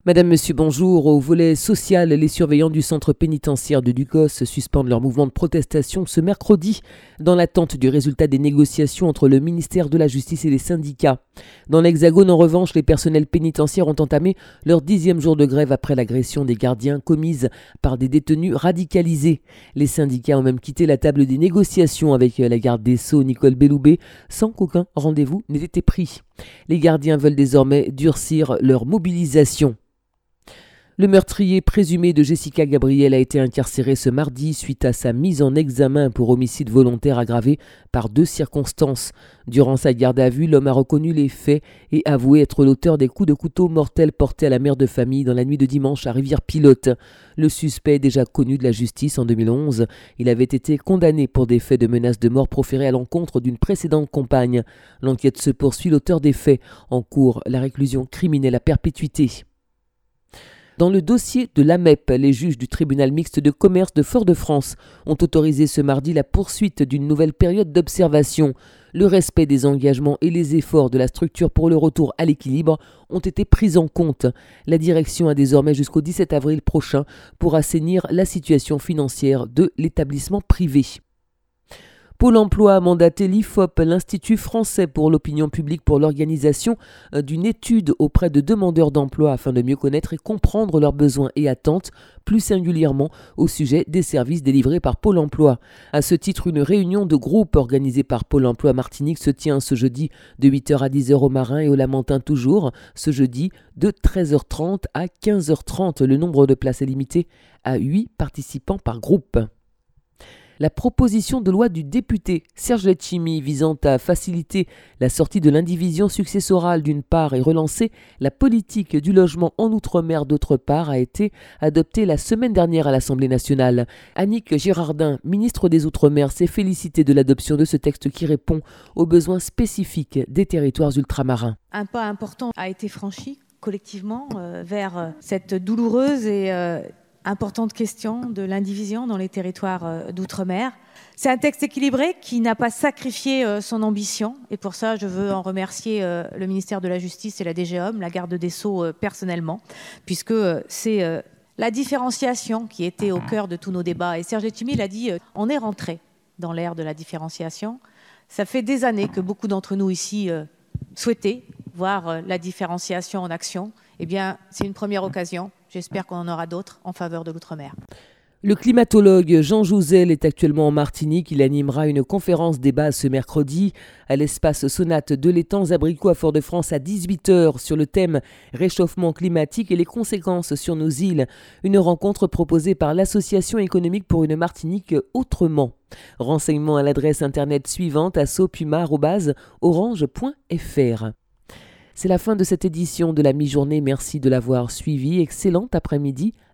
Madame, Monsieur, bonjour. Au volet social, les surveillants du centre pénitentiaire de Ducos suspendent leur mouvement de protestation ce mercredi dans l'attente du résultat des négociations entre le ministère de la Justice et les syndicats. Dans l'Hexagone, en revanche, les personnels pénitentiaires ont entamé leur 10e jour de grève après l'agression des gardiens commise par des détenus radicalisés. Les syndicats ont même quitté la table des négociations avec la garde des Sceaux, Nicole Belloubet, sans qu'aucun rendez-vous n'ait été pris. Les gardiens veulent désormais durcir leur mobilisation. Le meurtrier présumé de Jessica Gabriel a été incarcéré ce mardi suite à sa mise en examen pour homicide volontaire aggravé par 2 circonstances. Durant sa garde à vue, l'homme a reconnu les faits et avoué être l'auteur des coups de couteau mortels portés à la mère de famille dans la nuit de dimanche à Rivière-Pilote. Le suspect est déjà connu de la justice en 2011. Il avait été condamné pour des faits de menace de mort proférés à l'encontre d'une précédente compagne. L'enquête se poursuit, l'auteur des faits en cours la réclusion criminelle à perpétuité. Dans le dossier de l'AMEP, les juges du tribunal mixte de commerce de Fort-de-France ont autorisé ce mardi la poursuite d'une nouvelle période d'observation. Le respect des engagements et les efforts de la structure pour le retour à l'équilibre ont été pris en compte. La direction a désormais jusqu'au 17 avril prochain pour assainir la situation financière de l'établissement privé. Pôle emploi a mandaté l'IFOP, l'Institut français pour l'opinion publique, pour l'organisation d'une étude auprès de demandeurs d'emploi afin de mieux connaître et comprendre leurs besoins et attentes, plus singulièrement au sujet des services délivrés par Pôle emploi. À ce titre, une réunion de groupe organisée par Pôle emploi Martinique se tient ce jeudi de 8h à 10h au Marin et au Lamentin toujours, ce jeudi de 13h30 à 15h30. Le nombre de places est limité à 8 participants par groupe. La proposition de loi du député Serge Letchimy visant à faciliter la sortie de l'indivision successorale d'une part et relancer la politique du logement en Outre-mer d'autre part a été adoptée la semaine dernière à l'Assemblée nationale. Annick Girardin, ministre des Outre-mer, s'est félicitée de l'adoption de ce texte qui répond aux besoins spécifiques des territoires ultramarins. Un pas important a été franchi collectivement vers cette douloureuse et importante question de l'indivision dans les territoires d'outre-mer. C'est un texte équilibré qui n'a pas sacrifié son ambition et pour ça je veux en remercier le ministère de la Justice et la DGOM, la garde des Sceaux personnellement, puisque c'est la différenciation qui était au cœur de tous nos débats. Et Serge Letchimy l'a dit, on est rentré dans l'ère de la différenciation. Ça fait des années que beaucoup d'entre nous ici souhaitaient voir la différenciation en action. Eh bien, c'est une première occasion. J'espère qu'on en aura d'autres en faveur de l'outre-mer. Le climatologue Jean Jouzel est actuellement en Martinique. Il animera une conférence débat ce mercredi à l'espace Sonate de l'étang Abricots à Fort-de-France à 18h sur le thème réchauffement climatique et les conséquences sur nos îles. Une rencontre proposée par l'Association économique pour une Martinique autrement. Renseignements à l'adresse internet suivante assopuma@orange.fr. C'est la fin de cette édition de la mi-journée. Merci de l'avoir suivi. Excellent après-midi